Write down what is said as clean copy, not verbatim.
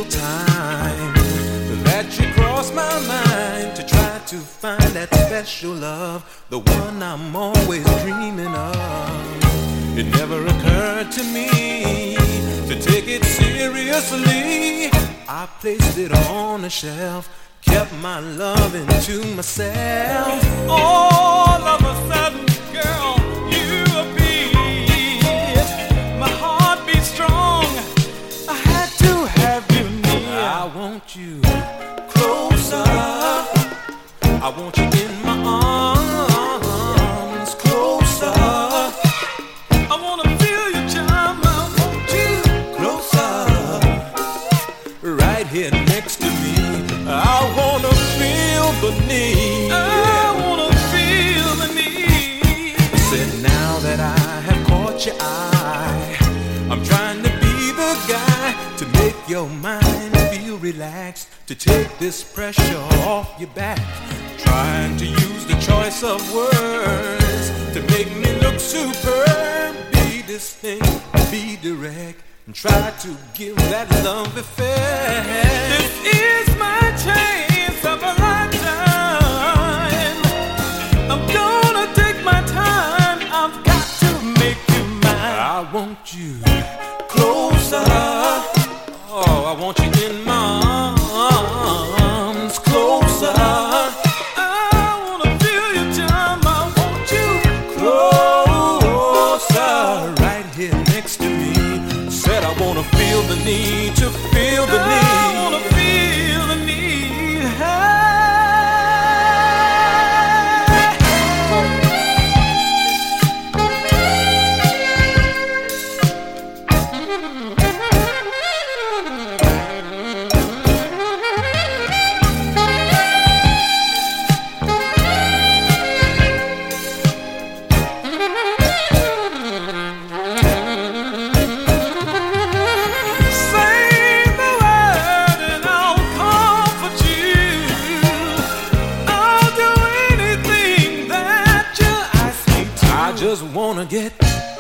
special time that you cross my mind to try to find that special love, the one I'm always dreaming of. It never occurred to me to take it seriously. I placed it on a shelf, kept my loving to myself. All of a sudden, girl, you appeared. My heart beat strong, I had to have you near. I want you closer, I want you in my arms, closer. I wanna feel your charm, I want you closer, right here next to me. I wanna feel the need, I wanna feel the need. Said now that I have caught your eye, I'm trying to be the guy to make your mind feel relaxed, to take this pressure off your back. Trying to use the choice of words to make me look superb. Be distinct, be direct, and try to give that love effect. This is my chance of a lifetime. I'm gonna take my time, I've got to make you mine. I want you closer, oh, I want you in my arms, closer. Feel the need to feel the need. I wanna feel the need. Just wanna get